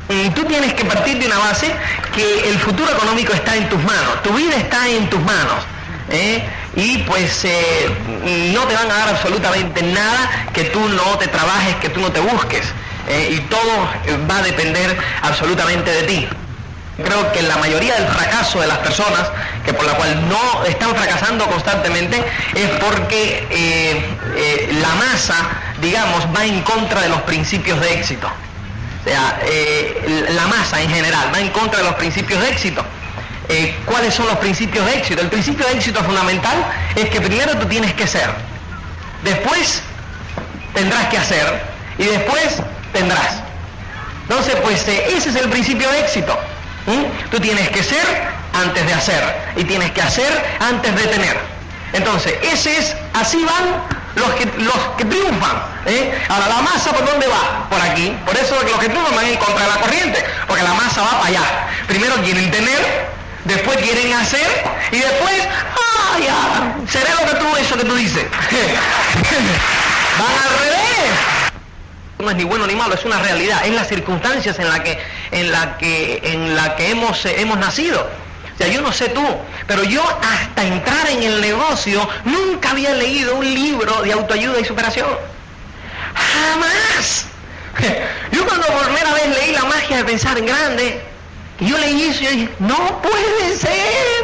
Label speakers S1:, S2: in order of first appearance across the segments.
S1: tú tienes que partir de una base que el futuro económico está en tus manos, tu vida está en tus manos, y pues no te van a dar absolutamente nada que tú no te trabajes, que tú no te busques, y todo va a depender absolutamente de ti. Creo que la mayoría del fracaso de las personas, que por la cual no están fracasando constantemente, es porque la masa, digamos, va en contra de los principios de éxito. O sea, la masa en general va en contra de los principios de éxito. ¿Cuáles son los principios de éxito? El principio de éxito fundamental es que primero tú tienes que ser, después tendrás que hacer y después tendrás. Entonces, pues ese es el principio de éxito. Tú tienes que ser antes de hacer y tienes que hacer antes de tener. Entonces, así van los que triunfan. Ahora, la masa, ¿por dónde va? Por aquí. Por eso los que triunfan van en contra de la corriente, porque la masa va para allá. Primero quieren tener, después quieren hacer y después, ya, seré eso que tú dices. Van al revés. No es ni bueno ni malo, es una realidad, es las circunstancias en la que hemos nacido. O sea, yo no sé tú, pero yo hasta entrar en el negocio nunca había leído un libro de autoayuda y superación. ¡Jamás! Yo cuando por primera vez leí La magia de pensar en grande, y yo leí eso y yo dije, no puede ser.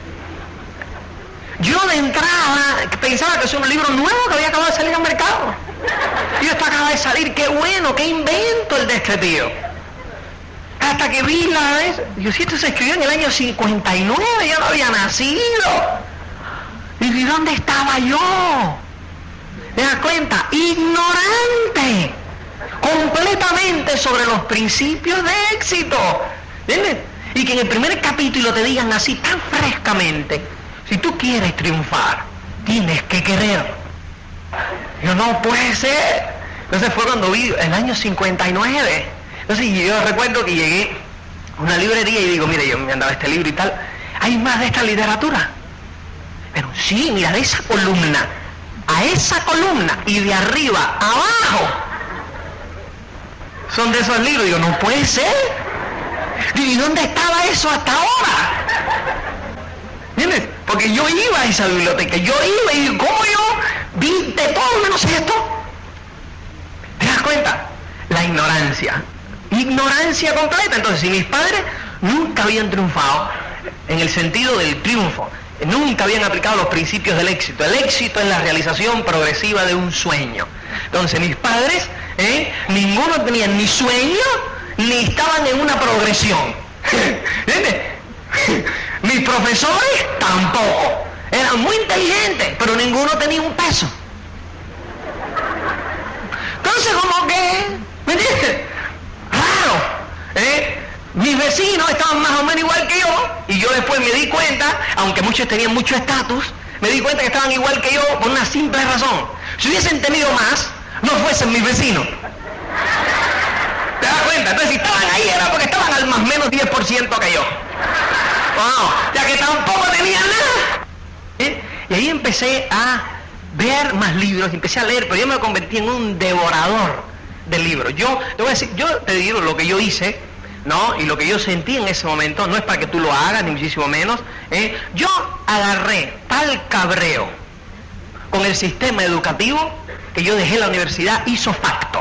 S1: Yo de entrada pensaba que es un libro nuevo que había acabado de salir al mercado. Y esto acaba de salir, qué bueno, qué invento el de este tío. Hasta que vi la vez, yo si esto se escribió en el año 59, yo no había nacido. Y ¿dónde estaba yo? ¿Te das cuenta? Ignorante, completamente sobre los principios de éxito. ¿Entiendes? Y que en el primer capítulo te digan así tan frescamente, si tú quieres triunfar, tienes que querer. Yo no puede ser. Entonces fue cuando vi el año 59. Entonces yo recuerdo que llegué a una librería y digo, mire, yo me andaba este libro y tal, ¿hay más de esta literatura? Pero sí, mira, de esa columna a esa columna y de arriba a abajo son de esos libros. Digo, no puede ser. Digo, ¿y dónde estaba eso hasta ahora? ¿Entiendes? Porque yo iba a esa biblioteca, yo iba y digo, ¿cómo yo vi de todo menos esto? ¿Te das cuenta? La ignorancia completa. Entonces, si mis padres nunca habían triunfado en el sentido del triunfo, nunca habían aplicado los principios del éxito. El éxito es la realización progresiva de un sueño. Entonces, mis padres, ninguno tenía ni sueño, ni estaban en una progresión. ¿Entiendes? Mis profesores tampoco. Eran muy inteligentes, pero ninguno tenía un peso. Entonces, como que, ¿me entiendes? Claro, mis vecinos estaban más o menos igual que yo, y yo después me di cuenta, aunque muchos tenían mucho estatus, me di cuenta que estaban igual que yo por una simple razón. Si hubiesen tenido más, no fuesen mis vecinos. ¿Te das cuenta? Entonces, si estaban ahí era porque estaban al más menos 10% que yo. Wow, ya que tampoco tenían nada. Y ahí empecé a ver más libros, empecé a leer, pero yo me convertí en un devorador de libros. Yo te voy a decir, yo te digo lo que yo hice, ¿no? Y lo que yo sentí en ese momento, no es para que tú lo hagas, ni muchísimo menos. Yo agarré tal cabreo con el sistema educativo que yo dejé la universidad ¡hizo facto!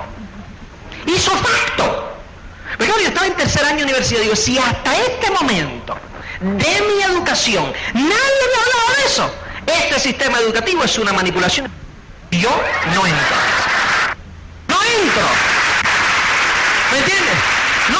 S1: Pero claro, yo estaba en tercer año de universidad, digo, si hasta este momento de mi educación nadie me hablaba de eso, este sistema educativo es una manipulación. Y yo no entro. No entro. ¿Me entiendes? No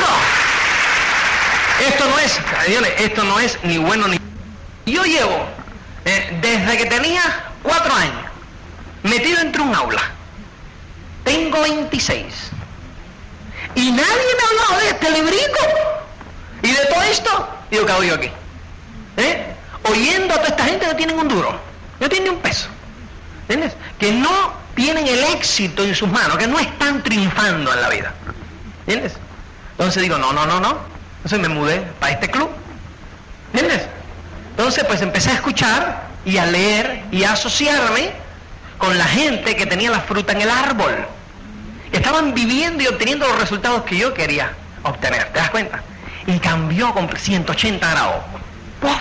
S1: entro. Esto no es ni bueno ni... Yo llevo, desde que tenía 4 años, metido entre un aula. Tengo 26. Y nadie me ha hablado de este librito. Y de todo esto, digo, ¿qué hago yo aquí? Oyendo a toda esta gente que no tienen un duro, no tienen ni un peso. ¿Entiendes? Que no tienen el éxito en sus manos, que no están triunfando en la vida. ¿Entiendes? Entonces digo, no. Entonces me mudé para este club. ¿Entiendes? Entonces pues empecé a escuchar y a leer y a asociarme con la gente que tenía la fruta en el árbol, que estaban viviendo y obteniendo los resultados que yo quería obtener. ¿Te das cuenta? Y cambió con 180 grados. ¡Puf!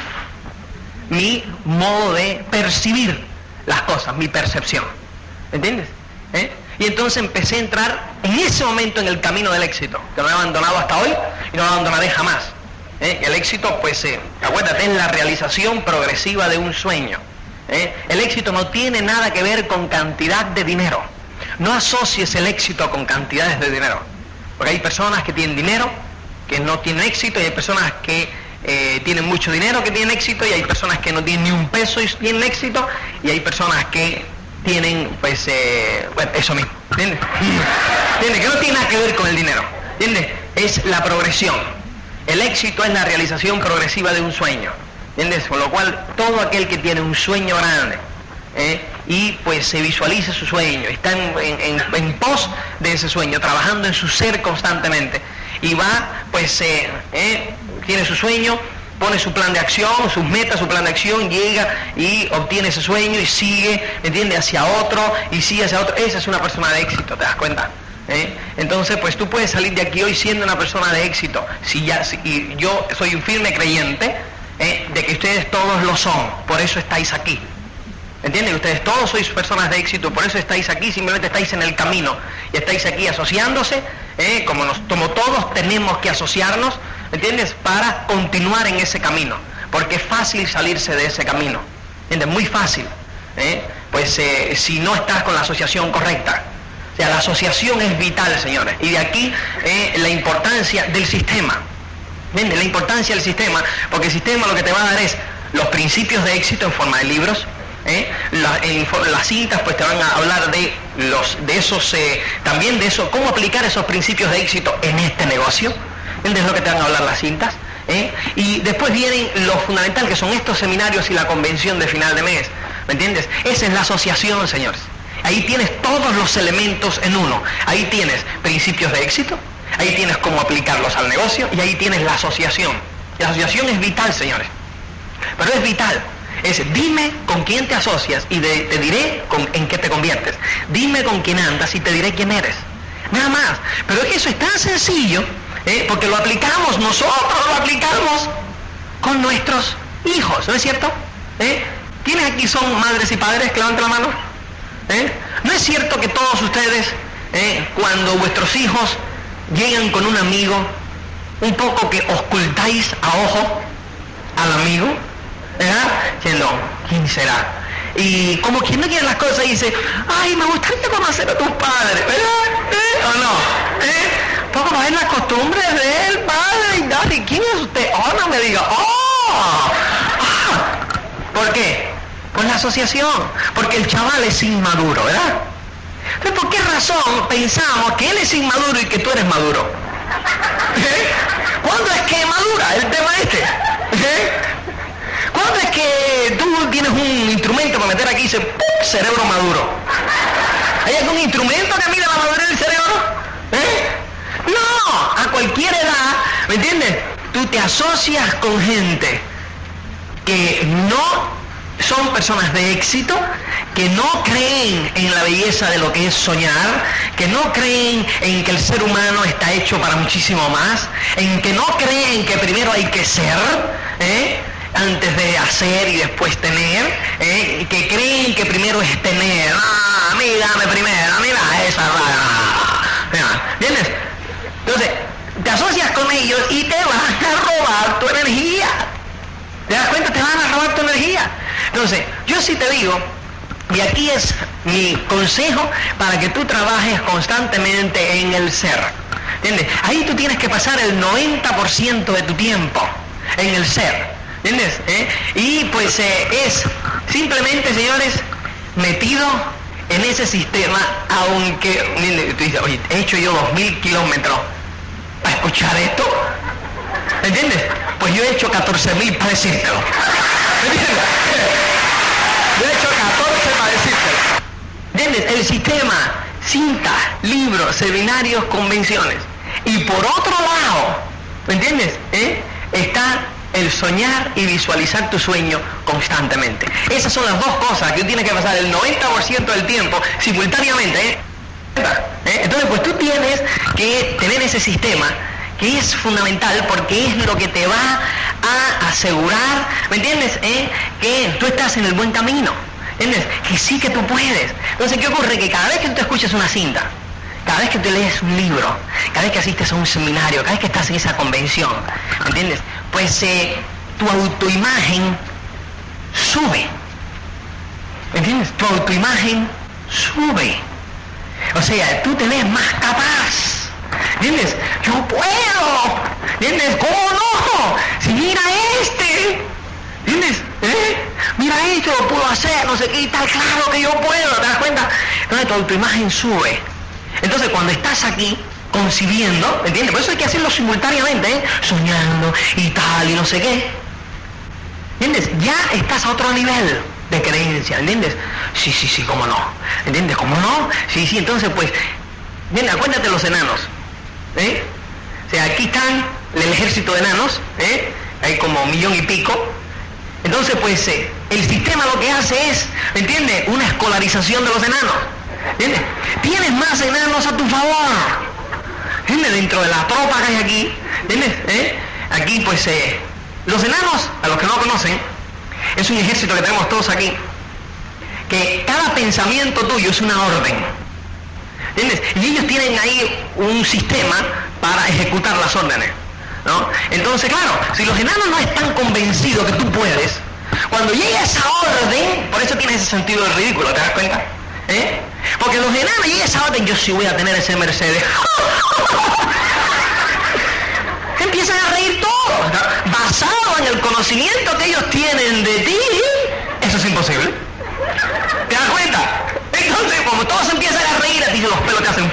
S1: Mi modo de percibir las cosas, mi percepción. ¿Entiendes? Y entonces empecé a entrar en ese momento en el camino del éxito, que no he abandonado hasta hoy y no lo abandonaré jamás. El éxito, pues, acuérdate, es la realización progresiva de un sueño. El éxito no tiene nada que ver con cantidad de dinero. No asocies el éxito con cantidades de dinero. Porque hay personas que tienen dinero, que no tienen éxito, y hay personas que tienen mucho dinero, que tienen éxito, y hay personas que no tienen ni un peso y tienen éxito, y hay personas que tienen, pues, bueno, eso mismo. ¿Entiendes? ¿Entiendes? Que no tiene nada que ver con el dinero. ¿Entiendes? Es la progresión. El éxito es la realización progresiva de un sueño. ¿Entiendes? Con lo cual, todo aquel que tiene un sueño grande, y pues se visualiza su sueño, está en pos de ese sueño, trabajando en su ser constantemente, y va, pues, tiene su sueño, pone su plan de acción, sus metas, su plan de acción, llega y obtiene ese sueño y sigue, ¿entiendes?, hacia otro, y sigue hacia otro. Esa es una persona de éxito, ¿te das cuenta? Entonces, pues tú puedes salir de aquí hoy siendo una persona de éxito. Y yo soy un firme creyente de que ustedes todos lo son, por eso estáis aquí. ¿Entienden? Ustedes todos sois personas de éxito, por eso estáis aquí, simplemente estáis en el camino y estáis aquí asociándose, como todos tenemos que asociarnos, ¿entiendes?, para continuar en ese camino, porque es fácil salirse de ese camino, ¿entiendes? Muy fácil, pues si no estás con la asociación correcta. O sea, la asociación es vital, señores, y de aquí la importancia del sistema. ¿Entiendes? La importancia del sistema, porque el sistema lo que te va a dar es los principios de éxito en forma de libros. Las cintas pues te van a hablar de esos, también de eso, cómo aplicar esos principios de éxito en este negocio. ¿Entiendes? Es lo que te van a hablar las cintas. Y después vienen lo fundamental, que son estos seminarios y la convención de final de mes. ¿Me entiendes? Esa es la asociación, señores. Ahí tienes todos los elementos en uno. Ahí tienes principios de éxito, ahí tienes cómo aplicarlos al negocio, y ahí tienes la asociación. La asociación es vital, señores. Pero es vital. Es, dime con quién te asocias y te diré en qué te conviertes. Dime con quién andas y te diré quién eres. Nada más. Pero es que eso es tan sencillo, porque lo aplicamos, nosotros lo aplicamos con nuestros hijos, ¿no es cierto? ¿Quiénes aquí son madres y padres? Que levanten la mano. ¿No es cierto que todos ustedes, cuando vuestros hijos llegan con un amigo, un poco que ocultáis a ojo al amigo? Diciendo, ¿quién será? Y como quien no quiere las cosas, dice, ay, me gustaría conocer a tus padres, ¿verdad? ¿O no? Poco para ver las costumbres de él, padre, y tal, ¿y quién es usted? Oh, no me diga, ¿por qué? Por la asociación, porque el chaval es inmaduro, ¿verdad? Entonces, ¿por qué razón pensamos que él es inmaduro y que tú eres maduro? ¿Cuándo es que madura el tema este? ¿Cuándo es que tú tienes un instrumento para meter aquí y dice, ¡pum!, cerebro maduro? ¿Hay algún instrumento que mide la madurez del cerebro? No, a cualquier edad, ¿me entiendes? Tú te asocias con gente que no son personas de éxito, que no creen en la belleza de lo que es soñar, que no creen en que el ser humano está hecho para muchísimo más, en que no creen que primero hay que ser, antes de hacer y después tener, que creen que primero es tener. A mí dame primero, a mí da esa rara. ¿Entiendes? Entonces, te asocias con ellos y te van a robar tu energía. ¿Te das cuenta? Te van a robar tu energía. Entonces, yo sí te digo, y aquí es mi consejo para que tú trabajes constantemente en el ser. ¿Entiendes? Ahí tú tienes que pasar el 90% de tu tiempo en el ser. ¿Entiendes? Y pues es simplemente, señores, metido en ese sistema, aunque tú dices, oye, he hecho yo 2000 kilómetros para escuchar esto. ¿Entiendes? Pues yo he hecho 14.000 para decírtelo. ¿Entiendes? Yo he hecho 14 para decírtelo. ¿Entiendes? El sistema, cintas, libros, seminarios, convenciones. Y por otro lado, ¿me entiendes? Está el soñar y visualizar tu sueño constantemente. Esas son las dos cosas que tú tienes que pasar el 90% del tiempo simultáneamente. Entonces, pues tú tienes que tener ese sistema que es fundamental porque es lo que te va a asegurar, ¿me entiendes? Que tú estás en el buen camino, ¿entiendes? Que sí que tú puedes. Entonces, ¿qué ocurre? Que cada vez que tú te escuchas una cinta, cada vez que te lees un libro, cada vez que asistes a un seminario, cada vez que estás en esa convención, ¿me entiendes? Pues tu autoimagen sube, ¿me entiendes? Tu autoimagen sube. O sea, tú te ves más capaz, ¿entiendes? Yo puedo, ¿entiendes? ¿Cómo no? Si mira ¿entiendes? Mira esto, lo puedo hacer, no sé qué y tal, claro que yo puedo, ¿te das cuenta? Entonces tu autoimagen sube. Entonces cuando estás aquí concibiendo, ¿entiendes? Por eso hay que hacerlo simultáneamente, soñando y tal y no sé qué. ¿Entiendes? Ya estás a otro nivel de creencia, ¿entiendes? Sí, cómo no. ¿Entiendes? ¿Cómo no? Sí, entonces pues, ¿entiendes? Acuérdate los enanos. O sea, aquí están el ejército de enanos, hay como 1 millón y pico. Entonces pues el sistema lo que hace es, ¿entiendes? Una escolarización de los enanos. ¿Entiendes? Tienes más enanos a tu favor. ¿Entiendes? Dentro de la tropa que hay aquí, ¿entiendes? Aquí pues los enanos, a los que no conocen, es un ejército que tenemos todos aquí, que cada pensamiento tuyo es una orden, ¿entiendes? Y ellos tienen ahí un sistema para ejecutar las órdenes, ¿no? Entonces, claro, si los enanos no están convencidos que tú puedes, cuando llega esa orden, por eso tienes ese sentido de ridículo, ¿te das cuenta? Porque los enanos llega esa orden, yo sí voy a tener ese Mercedes. Empiezan a reír todos, ¿no? Basado en el conocimiento que ellos tienen de ti, eso es imposible. ¿Te das cuenta? Entonces, como todos empiezan a reír, a ti los pelos te hacen...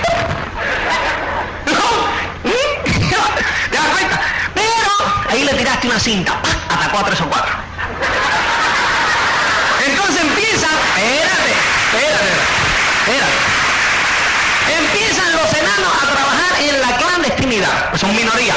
S1: ¿No? ¿Te das cuenta? Pero ahí le tiraste una cinta, atacó a 3 o 4. Entonces empiezan... Espérate. Empiezan los enanos a trabajar en la clandestinidad. Son minoría.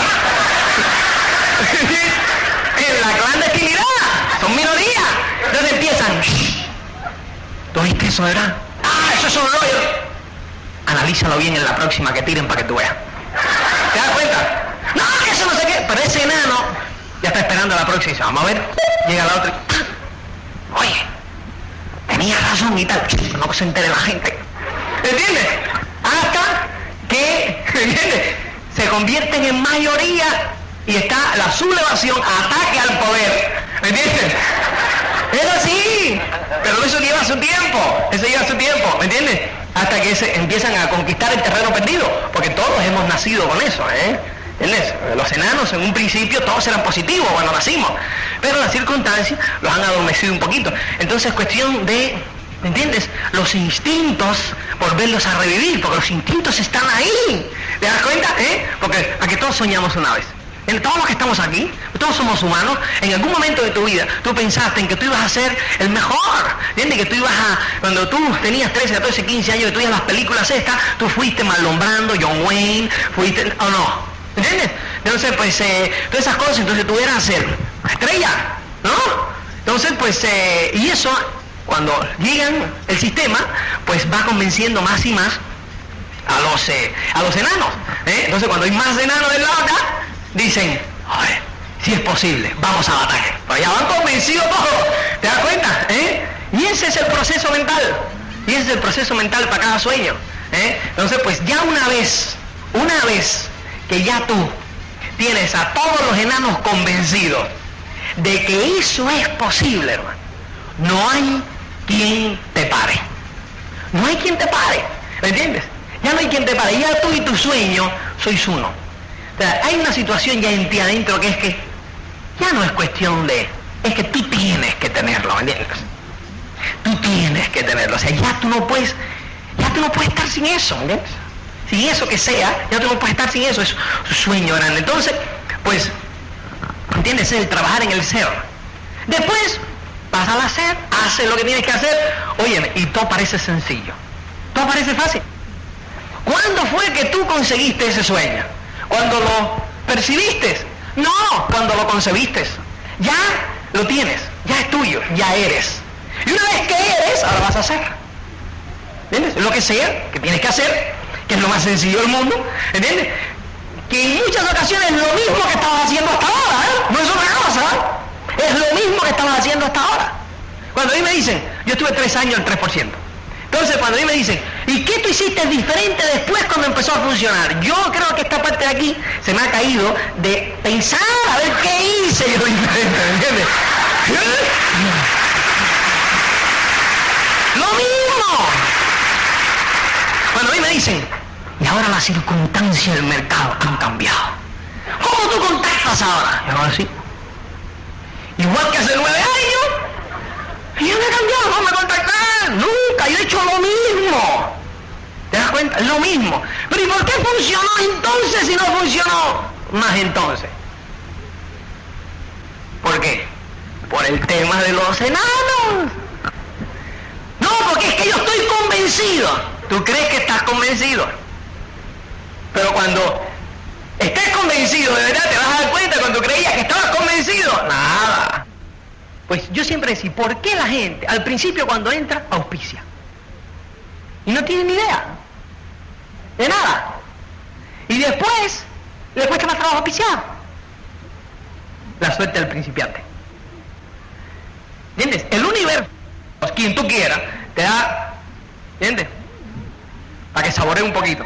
S1: En la clandestinidad. Son minoría. Entonces empiezan. ¿Tú viste eso, verdad? Eso es un rollo. Analízalo bien en la próxima que tiren para que tú veas. ¿Te das cuenta? No, que eso no sé qué. Pero ese enano ya está esperando a la próxima y dice, vamos a ver. Llega la otra. Oye, tenía razón y tal. No se entere la gente. ¿Entiendes? Hasta que, ¿entiendes? Se convierten en mayoría y está la sublevación, ataque al poder. ¿Entiendes? Es así. Pero eso lleva su tiempo. ¿Me entiendes? Hasta que se empiezan a conquistar el terreno perdido. Porque todos hemos nacido con eso, ¿entiendes? Los enanos en un principio todos eran positivos cuando nacimos. Pero las circunstancias los han adormecido un poquito. Entonces es cuestión de... ¿Me entiendes? Los instintos, volverlos a revivir, porque los instintos están ahí. ¿Te das cuenta? Porque a que todos soñamos una vez. En todos los que estamos aquí, todos somos humanos, en algún momento de tu vida, tú pensaste en que tú ibas a ser el mejor, ¿entiendes? Que tú ibas a, cuando tú tenías 13, 14, 15 años, que tú ibas a las películas estas, tú fuiste Marlon Brando, John Wayne, fuiste, ¿o no? ¿Entiendes? Entonces, pues, todas esas cosas, entonces tú eras ser estrella, ¿no? Entonces, pues, y eso... Cuando llegan el sistema, pues va convenciendo más y más a los enanos. Entonces cuando hay más enanos del lado acá, dicen, oye, si es posible, vamos a ataque. Pero ya van convencidos todos, ¿te das cuenta? Y ese es el proceso mental. Y ese es el proceso mental para cada sueño. Entonces pues ya una vez que ya tú tienes a todos los enanos convencidos de que eso es posible, hermano, no hay quien te pare. No hay quien te pare. ¿Me entiendes? Ya no hay quien te pare. Ya tú y tu sueño sois uno. O sea, hay una situación ya en ti adentro que es que ya no es cuestión de... Es que tú tienes que tenerlo, ¿me entiendes? Tú tienes que tenerlo. O sea, ya tú no puedes estar sin eso, ¿me entiendes? Sin eso que sea, ya tú no puedes estar sin eso. Es un sueño grande. Entonces, pues, ¿entiendes? Es el trabajar en el ser. Después... vas al hacer, haces lo que tienes que hacer, óyeme, y todo parece sencillo, todo parece fácil. ¿Cuándo fue que tú conseguiste ese sueño? ¿Cuando lo percibiste? No, cuando lo concebiste. Ya lo tienes, ya es tuyo, ya eres. Y una vez que eres, ahora vas a hacer. ¿Entiendes? Lo que sea que tienes que hacer, que es lo más sencillo del mundo, ¿entiendes? que en muchas ocasiones es lo mismo que estabas haciendo hasta ahora, ¿eh? No es otra cosa, es lo mismo que estabas haciendo hasta ahora. Cuando a mí me dicen, yo estuve 3 años en 3%. Entonces cuando a mí me dicen, ¿y qué tú hiciste diferente después cuando empezó a funcionar? Yo creo que esta parte de aquí se me ha caído de pensar a ver qué hice yo diferente, ¿me entiendes? Lo mismo. Cuando a mí me dicen, y ahora las circunstancias del mercado han cambiado. ¿Cómo tú contactas ahora? Yo así. Igual que hace 9 años. Y yo no he cambiado, no me contactar. Nunca, yo he hecho lo mismo. ¿Te das cuenta? Lo mismo. Pero ¿y por qué funcionó entonces si no funcionó más entonces? ¿Por qué? Por el tema de los enanos. No, porque es que yo estoy convencido. ¿Tú crees que estás convencido? Pero cuando estés convencido, de verdad te vas a dar cuenta cuando creías que estabas convencido. Nada. Pues yo siempre decía, ¿por qué la gente al principio cuando entra auspicia? Y no tiene ni idea de nada. Y después le cuesta más trabajo auspiciar. La suerte del principiante. ¿Entiendes? El universo, quien tú quieras, te da, ¿entiendes? Para que saboree un poquito.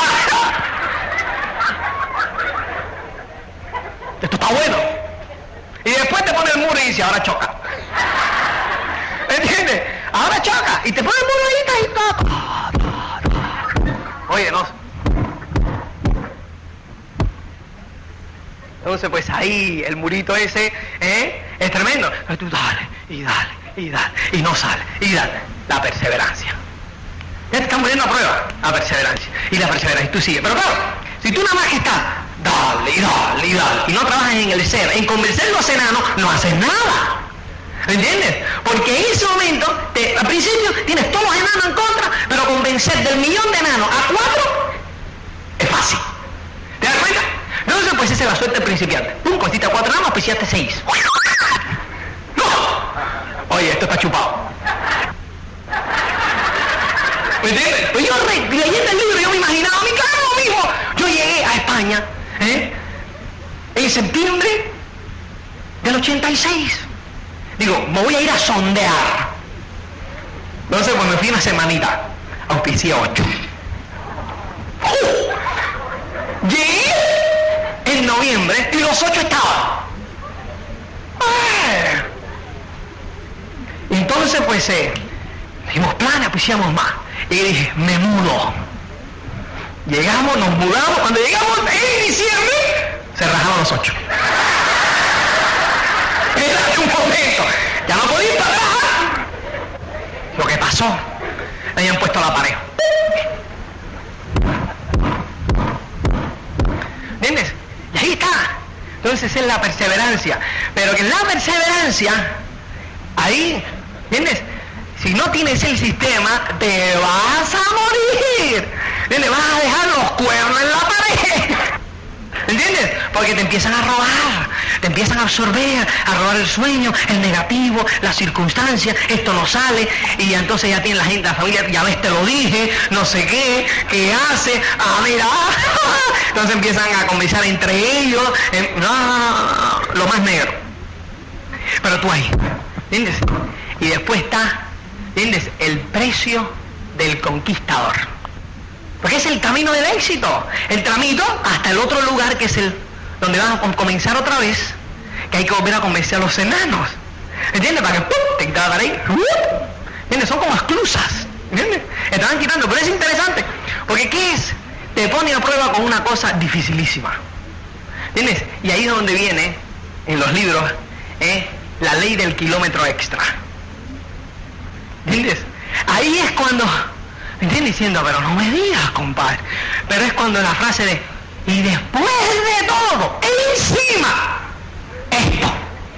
S1: Esto está bueno. Y después te pone el muro y dice, ahora choca. ¿Entiendes? Ahora choca. Y te pone el muro y toca. Oye, no. Entonces, pues ahí, el murito ese, es tremendo. Pero tú dale, y dale, y dale, y no sale, y dale. La perseverancia. Ya te están poniendo a prueba la perseverancia. Y la perseverancia, y tú sigues. Pero claro, si tú nada más que estás, dale, y dale, y dale, y no trabajas en el ser, en convencer a los enanos, no haces nada. ¿Entiendes? Porque en ese momento, al principio, tienes todos los enanos en contra, pero convencer del 1.000.000 de enanos a 4 es fácil. ¿Te das cuenta? Entonces, pues esa es la suerte del principiante. Tú costiste 4 enanos, auspiciaste 6. ¡No! Oye, esto está chupado. ¿Me entiendes? Pues yo leyendo el libro, yo me imaginaba, mi claro mismo. Yo llegué a España, en septiembre del 86. Digo, me voy a ir a sondear. Entonces, pues me fui una semanita. Auspicié 8. Llegué en noviembre y los 8 estaban. Entonces, pues, dijimos planes, auspiciamos más. Y dije, me mudo. Llegamos, nos mudamos. Cuando llegamos en diciembre, se rajaron los 8. Espérate un momento. Ya no podía ir para atrás. Lo que pasó, le habían puesto la pared. ¿Entiendes? Y ahí está. Entonces es la perseverancia. Pero que en la perseverancia, ahí, ¿entiendes? Si no tienes el sistema, te vas a morir. ¿Entiendes? Vas a dejar los cuernos en la pared. ¿Entiendes? Porque te empiezan a robar, te empiezan a absorber, a robar el sueño, el negativo, las circunstancias, esto no sale, y entonces ya tiene la gente, la familia, ya ves, te lo dije, no sé qué hace, mira, entonces empiezan a conversar entre ellos, lo más negro. Pero tú ahí, ¿entiendes? Y después está, ¿entiendes? El precio del conquistador. Porque es el camino del éxito. El tramito hasta el otro lugar que es el donde van a comenzar otra vez, que hay que volver a convencer a los enanos. ¿Entiendes? Para que ¡pum! Te quitaban ahí. ¿Entiendes? Son como esclusas. ¿Entiendes? Estaban quitando. Pero es interesante. Porque ¿qué es? Te pone a prueba con una cosa dificilísima. ¿Entiendes? Y ahí es donde viene, en los libros, la ley del kilómetro extra. ¿Entiendes? Ahí es cuando... ¿Me entiendes? Diciendo, pero no me digas, compadre. Pero es cuando la frase de, y después de todo, encima, esto.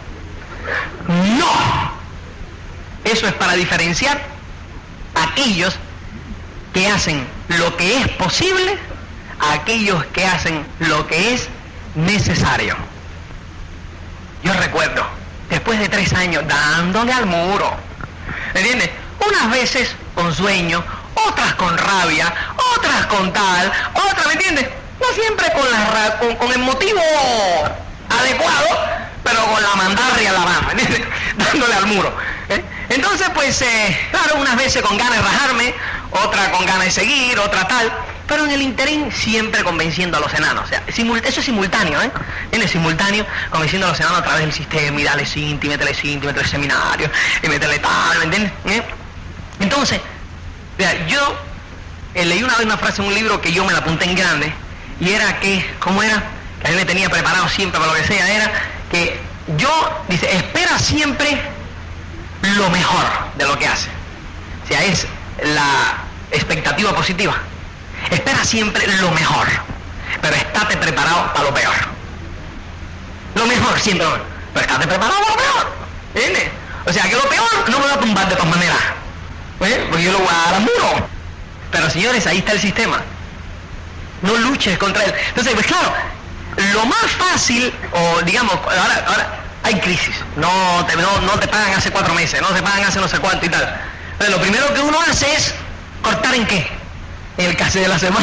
S1: No. Eso es para diferenciar a aquellos que hacen lo que es posible a aquellos que hacen lo que es necesario. Yo recuerdo, después de 3 años dándole al muro, ¿me entiendes? Unas veces con sueño, otras con rabia, otras con tal, otras, ¿me entiendes? No siempre con el motivo adecuado, pero con la mandarria a la mano, ¿entiendes? Dándole al muro. Entonces, pues, claro, unas veces con ganas de rajarme, otra con ganas de seguir, otra tal, pero en el interín siempre convenciendo a los enanos. O sea, eso es simultáneo, Es simultáneo, convenciendo a los enanos a través del sistema, y dale cinti, métele seminario, y métele tal, ¿me entiendes? Entonces, vea, yo leí una vez una frase en un libro que yo me la apunté en grande, y era que, ¿cómo era? Que a mí me tenía preparado siempre para lo que sea, era que yo, dice, espera siempre lo mejor de lo que hace. O sea, es la expectativa positiva. Espera siempre lo mejor, pero estate preparado para lo peor. Lo mejor siempre, pero estate preparado para lo peor. ¿Entiendes? O sea, que lo peor no me va a tumbar de todas maneras, porque yo lo voy a dar al muro. Pero señores, ahí está el sistema. No luches contra él. Entonces, pues claro, lo más fácil, o digamos, ahora hay crisis, no te pagan hace 4 meses, no te pagan hace no sé cuánto y tal. Pero lo primero que uno hace es cortar ¿en qué? En el caso de la semana.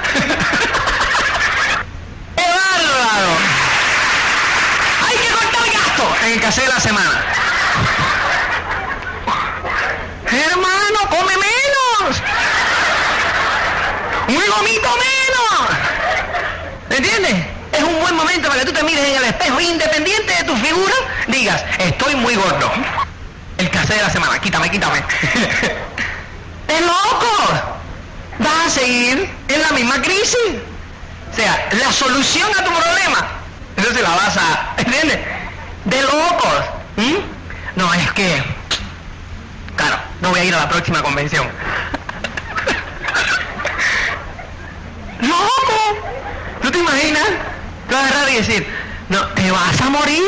S1: ¡Qué bárbaro! Hay que cortar gasto en el caso de la semana. Hermano, come menos. Un gomito menos. ¿Me entiendes? Es un buen momento para que tú te mires en el espejo, independiente de tu figura, digas, estoy muy gordo. El cassé de la semana, quítame. ¡Es loco! Vas a seguir en la misma crisis. O sea, la solución a tu problema, eso se la vas a, ¿entiendes? De locos. No, es que, claro, no voy a ir a la próxima convención. ¡Loco! ¿Tú te imaginas? Te vas a agarrar y decir, no, te vas a morir.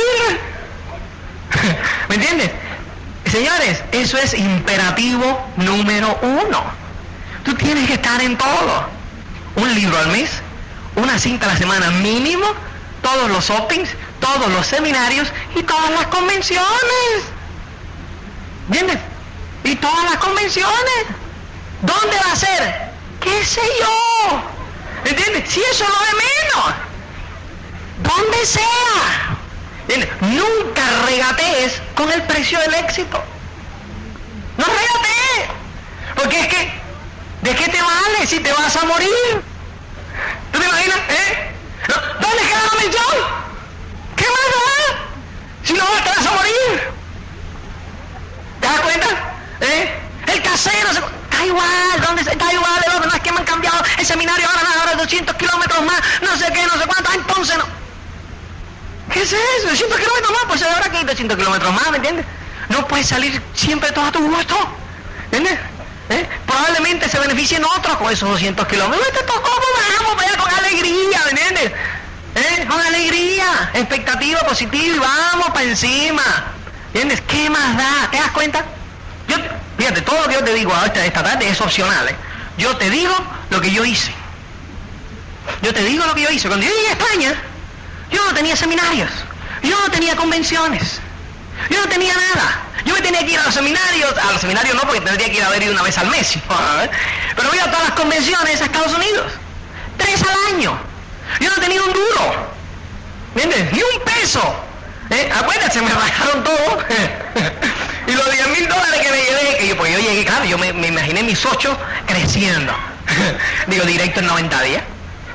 S1: ¿Me entiendes? Señores, eso es imperativo número 1. Tú tienes que estar en todo. Un libro al mes, una cinta a la semana mínimo, todos los openings, todos los seminarios y todas las convenciones. ¿Entiendes? Y todas las convenciones. ¿Dónde va a ser? ¿Qué sé yo? ¿Entiendes? Si eso no es menos. Donde sea. ¿Entiendes? Nunca regatees con el precio del éxito. No regatees. Porque es que, ¿de qué te vale si te vas a morir? ¿Tú te imaginas? ¿Dónde queda la mención? ¿Qué más da? Si no te vas a morir. ¿Te das cuenta? El casero está igual, está igual, no es que me han cambiado el seminario, ahora 200 kilómetros más, no sé qué, no sé cuánto, entonces no. ¿Qué es eso? 200 kilómetros más, pues ahora que hay 200 kilómetros más, ¿me entiendes? No puedes salir siempre todo a tu gusto, ¿entiendes? Probablemente se beneficien otros con esos 200 kilómetros. Te tocó, vamos, vaya con alegría, ¿me entiendes? Con alegría, expectativa positiva y vamos para encima, ¿entiendes? ¿Qué más da? ¿Te das cuenta? Fíjate, todo lo que yo te digo esta tarde es opcional, Yo te digo lo que yo hice. Yo te digo lo que yo hice. Cuando yo llegué a España, yo no tenía seminarios, yo no tenía convenciones, yo no tenía nada. Yo me tenía que ir a los seminarios no porque tendría que ir a ver una vez al mes, pero voy a todas las convenciones a Estados Unidos, 3 al año. Yo no tenía un duro, ¿entiendes? Ni un peso. Acuérdate, me bajaron todo. Y los $10,000 que me llevé, que yo llegué, claro, yo me imaginé mis 8 creciendo. Digo, directo en 90 días.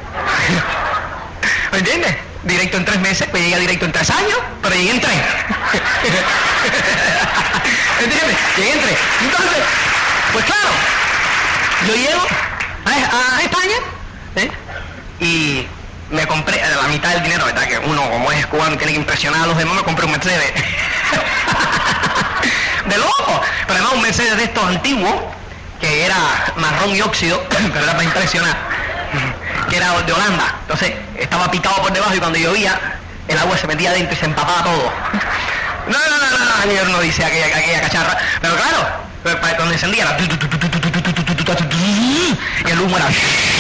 S1: ¿Me entiendes? Directo en 3 meses, pues llegué directo en 3 años, pero llegué en 3. ¿Entiendes? Llegué en 3. Entonces, pues claro, yo llego a España, y me compré la mitad del dinero, ¿verdad? Que uno, como es cubano, tiene que impresionar a los demás, me compré un Mercedes. De loco. Pero además un Mercedes de estos antiguos, que era marrón y óxido, pero era para impresionar, que era de Holanda. Entonces estaba picado por debajo y cuando llovía el agua se metía adentro y se empapaba todo. No, ayer no dice aquella cacharra, pero claro, cuando encendía era, y el humo era,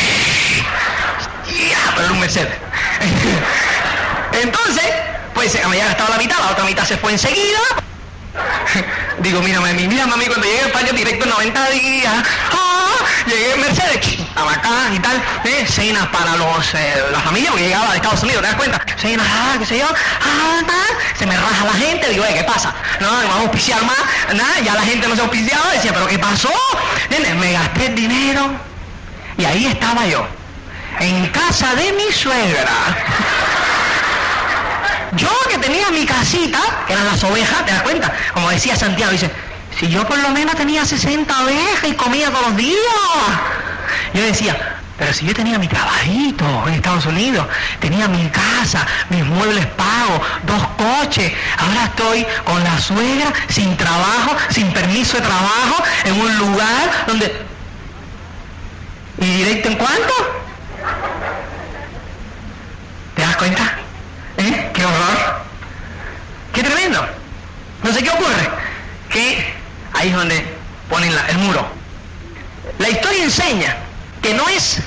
S1: pero era un Mercedes. Entonces, pues me había gastado la mitad, la otra mitad se fue enseguida. Digo, mírame a mí cuando llegué a España directo en 90 días. llegué en Mercedes, a bacán y tal, cenas para la familia, porque llegaba de Estados Unidos, ¿te das cuenta? Cenas, qué sé yo, se me raja la gente, digo, ¿qué pasa? No, vamos a auspiciar más, nada, ya la gente no se auspiciaba, decía, ¿pero qué pasó? Me gasté el dinero, y ahí estaba yo, en casa de mi suegra. Yo que tenía mi casita, que eran las ovejas, ¿te das cuenta? Como decía Santiago, dice, si yo por lo menos tenía 60 ovejas y comía todos los días. Yo decía, pero si yo tenía mi trabajito en Estados Unidos, tenía mi casa, mis muebles pagos, 2 coches, ahora estoy con la suegra, sin trabajo, sin permiso de trabajo, en un lugar donde... ¿Y directo en cuánto? ¿Te das cuenta? ¡Qué horror! ¡Qué tremendo! No sé qué ocurre. Que ahí es donde ponen el muro. La historia enseña que no es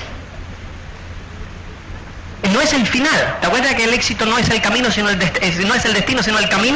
S1: el final. ¿Te acuerdas que el éxito no es el camino, sino no es el destino, sino el camino?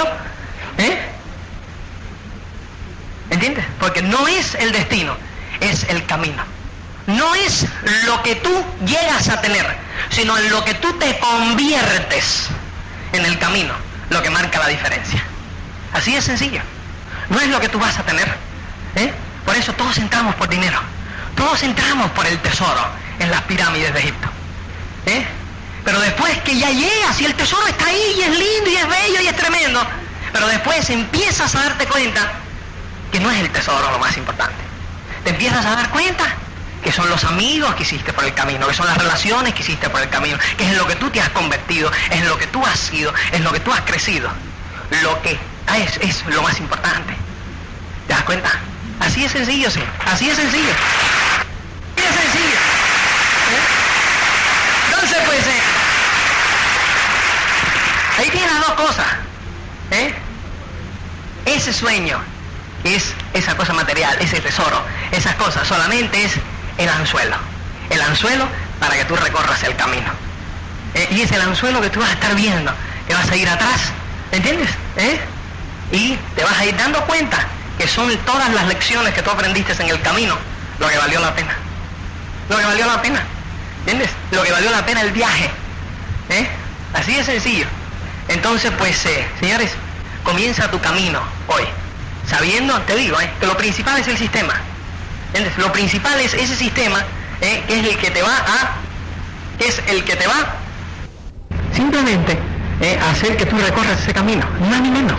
S1: ¿Entiendes? Porque no es el destino, es el camino. No es lo que tú llegas a tener, sino en lo que tú te conviertes en el camino, lo que marca la diferencia. Así de sencillo. No es lo que tú vas a tener. Por eso todos entramos por dinero. Todos entramos por el tesoro en las pirámides de Egipto. Pero después que ya llegas y el tesoro está ahí y es lindo y es bello y es tremendo, pero después empiezas a darte cuenta que no es el tesoro lo más importante. Te empiezas a dar cuenta que son los amigos que hiciste por el camino, que son las relaciones que hiciste por el camino, que es en lo que tú te has convertido, es en lo que tú has sido, es en lo que tú has crecido. Lo que es lo más importante. ¿Te das cuenta? Así de sencillo, sí. Así de sencillo. Así de sencillo. Entonces, pues, ahí tienes las 2 cosas. Ese sueño es esa cosa material, ese tesoro, esas cosas, solamente es el anzuelo. El anzuelo para que tú recorras el camino. Y es el anzuelo que tú vas a estar viendo, que vas a ir atrás, ¿entiendes? Y te vas a ir dando cuenta que son todas las lecciones que tú aprendiste en el camino lo que valió la pena. Lo que valió la pena, ¿entiendes? Lo que valió la pena el viaje. Así de sencillo. Entonces, pues, señores, comienza tu camino hoy, sabiendo, te digo, que lo principal es el sistema. ¿Entiendes? Lo principal es ese sistema, que es el que te va simplemente hacer que tú recorras ese camino, ni más ni menos.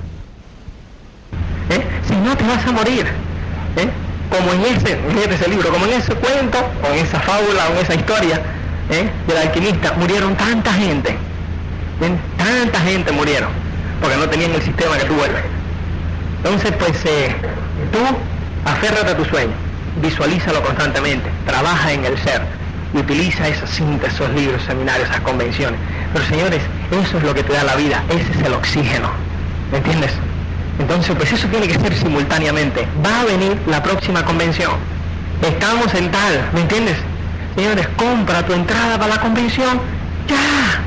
S1: Si no te vas a morir, como en ese libro, como en ese cuento, o en esa fábula, o en esa historia del alquimista, murieron tanta gente. Tanta gente murieron porque no tenían el sistema que tú vuelves. Entonces, pues, tú aférrate a tu sueño, visualízalo constantemente, trabaja en el ser y utiliza esas cintas, esos libros, seminarios, esas convenciones. Pero, señores, eso es lo que te da la vida, ese es el oxígeno, ¿me entiendes? Entonces, pues eso tiene que ser simultáneamente. Va a venir la próxima convención, estamos en tal, ¿me entiendes? Señores, compra tu entrada para la convención, ya.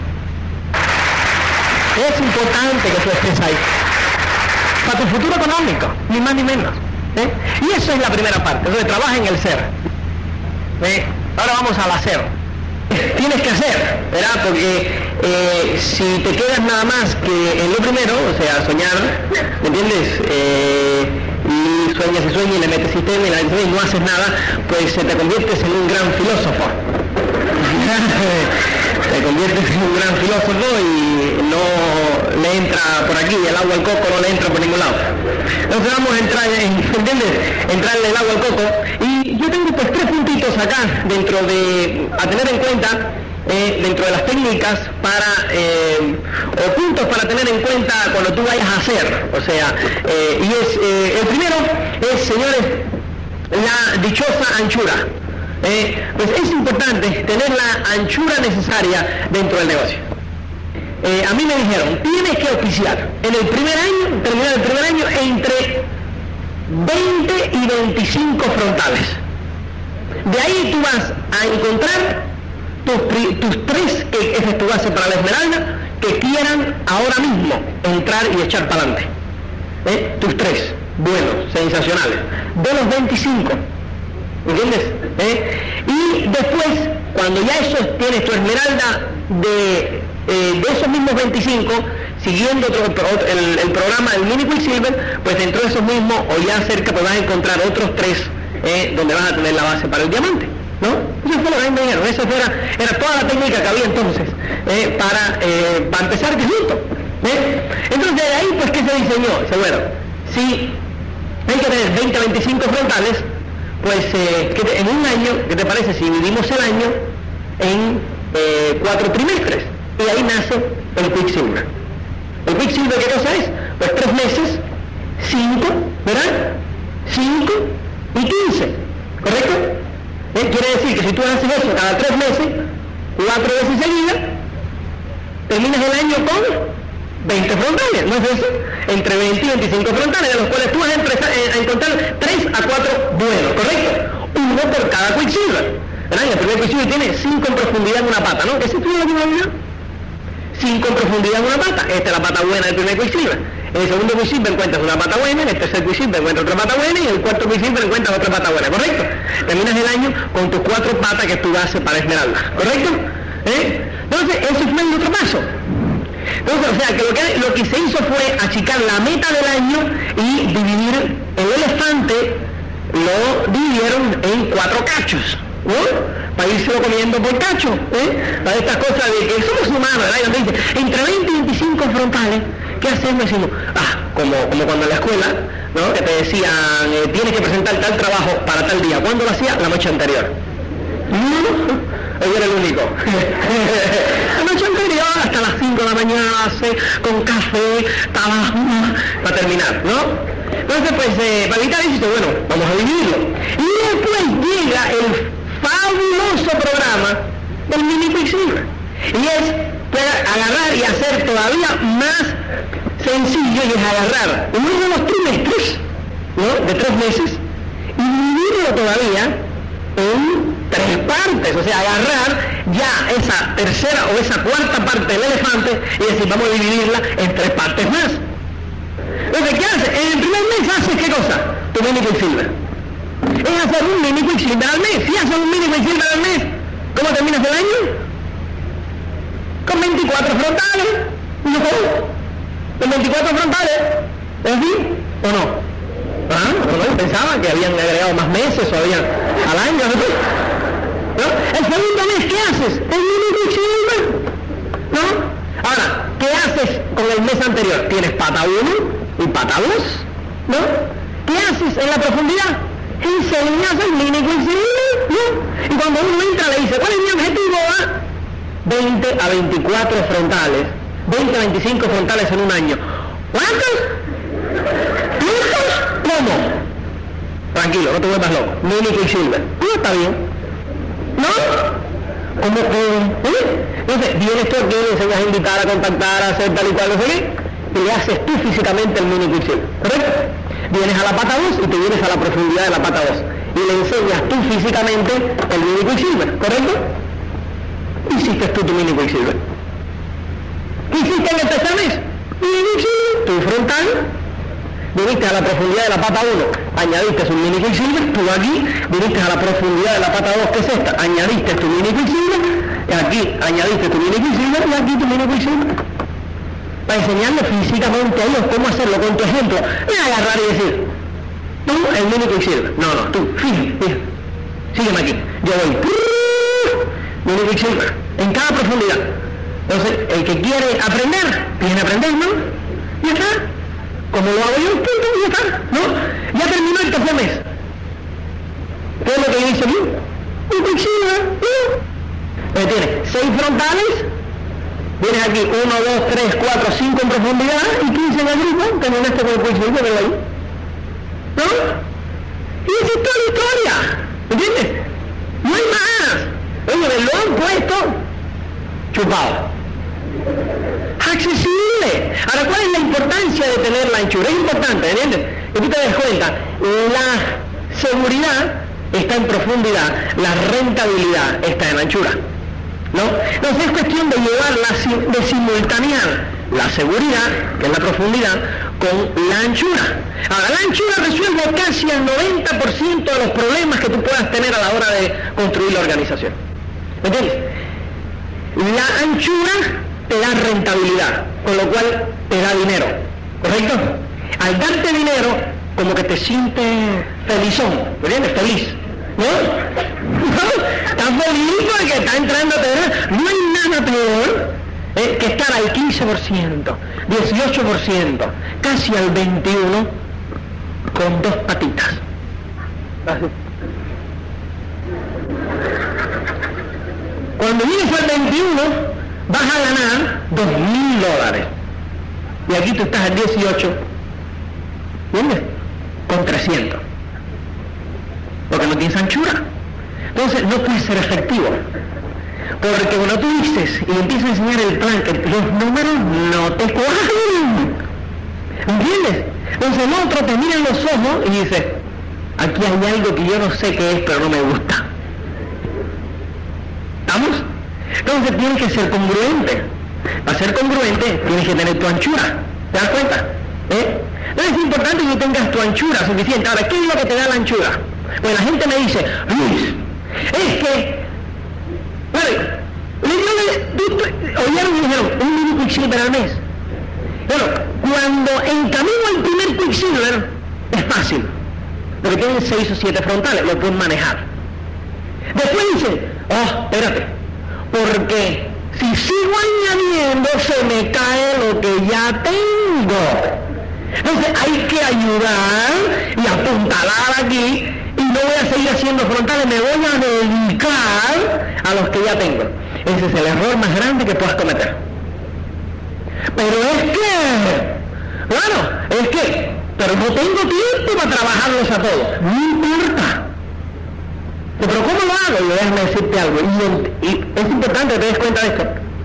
S1: Es importante que tú estés ahí, para tu futuro económico, ni más ni menos. Y eso es la primera parte, entonces trabaja en el ser. Ahora vamos al hacer. Tienes que hacer, ¿verdad? Porque si te quedas nada más que en lo primero, o sea, soñar, ¿me entiendes? Y sueñas y le metes sistema y no haces nada, pues te conviertes en un gran filósofo. Te conviertes en un gran filósofo y no le entra por aquí, el agua al coco no le entra por ningún lado. Entonces vamos a entrar, ¿entiendes? Entrarle el agua al coco. Y yo tengo pues 3 puntitos acá a tener en cuenta dentro de las técnicas o puntos para tener en cuenta cuando tú vayas a hacer. O sea, el primero es, señores, la dichosa anchura. Pues es importante tener la anchura necesaria dentro del negocio. A mí me dijeron, tienes que auspiciar en el primer año, terminar el primer año, entre 20 y 25 frontales. De ahí tú vas a encontrar tus 3, que ese es tu base para la esmeralda, que quieran ahora mismo entrar y echar para adelante. Tus 3, buenos, sensacionales. De los 25, ¿entiendes? Y después, cuando ya tienes tu esmeralda de esos mismos 25, siguiendo el programa del Mini Quicksilver, pues dentro de esos mismos o ya cerca pues vas a encontrar otros 3 donde vas a tener la base para el diamante, ¿no? Eso fue lo que me dijeron, eso era toda la técnica que había entonces para empezar de junto. Entonces de ahí pues ¿qué se diseñó? Dice, bueno, si hay que tener 20 25 frontales, pues en un año, ¿qué te parece si dividimos el año en 4 trimestres? Y ahí nace el Quicksilver. ¿El Quicksilver qué cosa es? Pues 3 meses, 5, ¿verdad? 5 y 15, ¿correcto? Quiere decir que si tú haces eso cada 3 meses, 4 veces seguidas, terminas el año con 20 frontales, ¿no es eso? Entre 20 y 25 frontales, de los cuales tú vas a empezar a encontrar 3 a 4 buenos, ¿correcto? Uno por cada Quicksilver, ¿verdad? Y el primer Quicksilver tiene 5 en profundidad en una pata, ¿no? ¿Ese es la primera? 5 en profundidad en una pata, esta es la pata buena del primer Quicksilver. En el segundo Quicksilver encuentras una pata buena, en el tercer Quicksilver encuentras otra pata buena y en el cuarto Quicksilver encuentras otra pata buena, ¿correcto? Terminas el año con tus 4 patas que es tu base para esmeralda, ¿correcto? Entonces, eso fue el otro paso. Entonces, o sea, que lo que se hizo fue achicar la meta del año y dividir el elefante, lo dividieron en 4 cachos, ¿no? Para írselo comiendo por cacho, para estas cosas de que somos humanos, ¿verdad? Y donde dice, entre 20 y 25 frontales, ¿qué hacemos? Decimos, como cuando en la escuela, ¿no? Que te decían, tienes que presentar tal trabajo para tal día. ¿Cuándo lo hacía? La noche anterior. Yo era el único. La noche anterior, hasta las 5 de la mañana, con café, tabaco, para terminar, ¿no? Entonces, pues, para evitar eso, bueno, vamos a dividirlo. Y después llega el fabuloso programa del Mini Quicksilver. Y es agarrar y hacer todavía más sencillo, y es agarrar uno de los trimestres, ¿no? De 3 meses, y dividirlo todavía en 3 partes, o sea, agarrar ya esa tercera o esa cuarta parte del elefante y decir, vamos a dividirla en 3 partes más. Entonces, ¿qué haces? En el primer mes haces ¿qué cosa? Tu Mini Quicksilver. Es hacer un Mini Quicksilver al mes. Si haces un Mini Quicksilver al mes, ¿cómo terminas el año? Con 24 frontales. ¿No? Con 24 frontales. ¿Es así o no? Bueno, pensaba que habían agregado más meses o habían al año, ¿no? El segundo mes, ¿qué haces? El Mini Quicksilver, ¿no? Ahora, ¿qué haces con el mes anterior? Tienes pata 1 y pata 2, ¿no? ¿Qué haces en la profundidad? Enseñas el Mini Quicksilver, ¿no? Y cuando uno entra le dice, ¿cuál es mi objetivo? 20 a 24 frontales, 20 a 25 frontales en un año. ¿Cuántos? ¿Cómo? Tranquilo, no te vuelvas loco. Mini Quicksilver. No, está bien. ¿No? ¿Cómo? Entonces, vienes tú aquí, le enseñas a invitar, a contactar, a hacer tal y cual, no sé qué, y le haces tú físicamente el Mini Quicksilver. ¿Correcto? Vienes a la pata 2 y te vienes a la profundidad de la pata 2. Y le enseñas tú físicamente el Mini Quicksilver. ¿Correcto? Hiciste tú tu Mini Quicksilver. ¿Qué hiciste en el tercer mes? Mini Quicksilver, tu frontal. Viniste a la profundidad de la pata 1, añadiste un Mini Quicksilver, tú aquí viniste a la profundidad de la pata 2, que es esta, añadiste tu Mini Quicksilver, y aquí añadiste tu Mini Quicksilver, y aquí tu Mini Quicksilver. Para enseñarle físicamente a ellos cómo hacerlo con tu ejemplo. No es agarrar y decir, tú el Mini Quicksilver. No, tú, fíjate, sígueme aquí. Yo voy, Mini Quicksilver, en cada profundidad. Entonces, el que quiere aprender, tiene que aprender, ¿no? Y está. Como lo hago yo, punto, y ya está, ¿no? Ya terminó el tercer mes. ¿Qué es lo que yo hice aquí? Un Quicksilver, ¿no? Tiene 6 frontales, vienes aquí 1, 2, 3, 4, 5 en profundidad y 15 en el grupo, terminaste con el Quicksilver, ¿verdad? ¿No? Y esa es toda la historia, ¿entiendes? No hay más. Oye, me lo han puesto chupado. Accesible. Ahora, ¿cuál es la importancia de tener la anchura? Es importante, ¿entiendes? Que tú te des cuenta, la seguridad está en profundidad, la rentabilidad está en anchura, ¿no? Entonces es cuestión de llevarla, de simultanear la seguridad, que es la profundidad,
S2: con la anchura. Ahora, la anchura resuelve casi el 90% de los problemas que tú puedas tener a la hora de construir la organización. ¿Me entiendes? La anchura te da rentabilidad, con lo cual te da dinero, ¿correcto? Al darte dinero, como que te sientes felizón, ¿me entiendes? Feliz, ¿no? Estás feliz porque está entrando a tener. No hay nada peor que estar al 15%, 18%, casi al 21% con dos patitas. Cuando llegues al 21, vas a ganar $2,000. Y aquí tú estás al 18, ¿entiendes? Con 300. Porque no tienes anchura. Entonces no puedes ser efectivo. Porque cuando tú dices y empiezas a enseñar el plan, que los números no te cuadran. ¿Entiendes? Entonces el otro te mira en los ojos y dice, aquí hay algo que yo no sé qué es, pero no me gusta. ¿Estamos? Entonces tienes que ser congruente. Para ser congruente tienes que tener tu anchura. ¿Te das cuenta? Entonces es importante que tengas tu anchura suficiente. Ahora, ¿qué es lo que te da la anchura? Pues la gente me dice, Luis, es que, oyeron y dijeron, un Quicksilver al mes. Bueno, cuando encamino al primer Quicksilver, es fácil, porque tienen 6 o 7 frontales, lo pueden manejar. Después dicen, espérate, porque si sigo añadiendo se me cae lo que ya tengo. Entonces hay que ayudar y apuntalar aquí, y no voy a seguir haciendo frontales, me voy a dedicar a los que ya tengo. Ese es el error más grande que puedas cometer. Pero pero no tengo tiempo para trabajarlos a todos. No importa. Pero ¿cómo lo hago? Y déjame decirte algo, y es importante que te des cuenta de esto.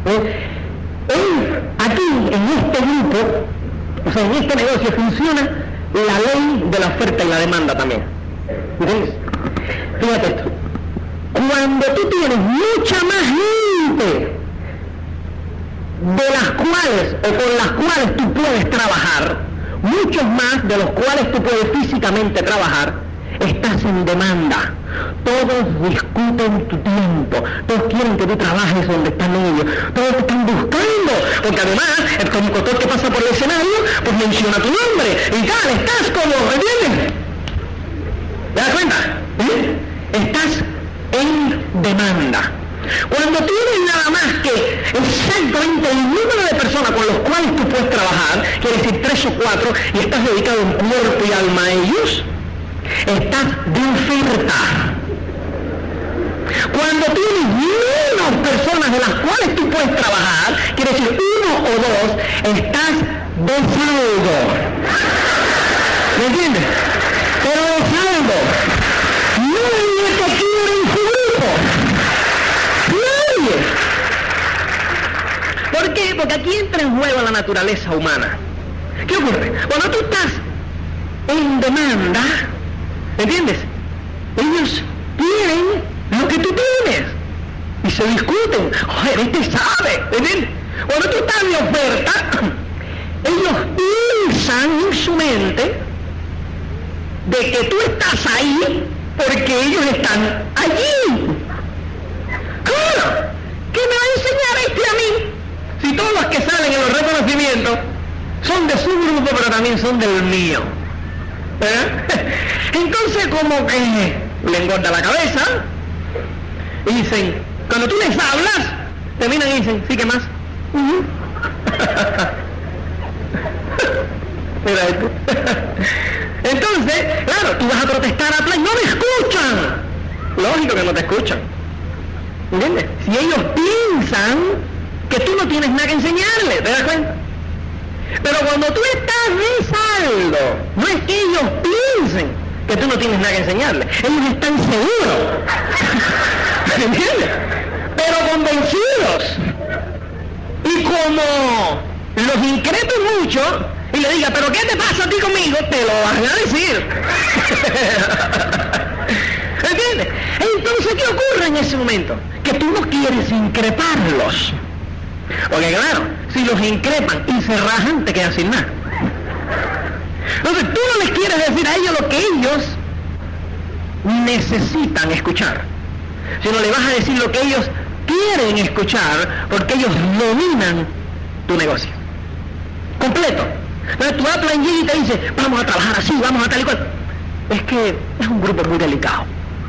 S2: Aquí, en este grupo, o sea, en este negocio funciona la ley de la oferta y la demanda también. ¿Entiendes? Fíjate esto. Cuando tú tienes mucha más gente de las cuales o con las cuales tú puedes trabajar, muchos más de los cuales tú puedes físicamente trabajar, estás en demanda. Todos discuten tu tiempo, todos quieren que tú trabajes donde están ellos, todos te están buscando, porque además el conductor que pasa por el escenario pues menciona tu nombre y tal, estás como, ¿entiendes? ¿Te das cuenta? Estás en demanda. Cuando tienes nada más que exactamente el número de personas con los cuales tú puedes trabajar, quiere decir 3 o 4, y estás dedicado en cuerpo y alma a ellos, estás de oferta. Cuando tienes menos personas de las cuales tú puedes trabajar, quiere decir 1 o 2, estás de saldo. ¿Me entiendes? Pero de saldo. Nadie te quiere en su grupo. Nadie. ¿Por qué? Porque aquí entra en juego la naturaleza humana. ¿Qué ocurre? Cuando tú estás en demanda, ¿entiendes? Ellos quieren lo que tú tienes y se discuten. Joder, este sabe, ¿entiendes? Cuando tú estás de oferta, ellos piensan en su mente de que tú estás ahí porque ellos están allí. Claro, ¿qué me va a enseñar este a mí? Si todos los que salen en los reconocimientos son de su grupo, pero también son del mío. ¿Verdad? Entonces como que le engorda la cabeza y dicen, cuando tú les hablas, terminan y dicen, ¿sí qué más? Mira esto. Entonces, claro, tú vas a protestar a Play, no me escuchan. Lógico que no te escuchan. ¿Entiendes? Si ellos piensan que tú no tienes nada que enseñarles, ¿te das cuenta? Pero cuando tú estás de saldo, no es que ellos piensen que tú no tienes nada que enseñarles, ellos están seguros. ¿Entiendes? Pero convencidos. Y como los increpe mucho y le diga, ¿pero qué te pasa a ti conmigo? Te lo van a decir. ¿Entiendes? Entonces, ¿qué ocurre en ese momento? Que tú no quieres increparlos. Porque claro, si los increpan y se rajan, te quedas sin nada. Entonces tú no les quieres decir a ellos lo que ellos necesitan escuchar, sino le vas a decir lo que ellos quieren escuchar, porque ellos dominan tu negocio completo. Entonces tu upline llega y te dice, vamos a trabajar así, vamos a tal y cual. Es que es un grupo muy delicado.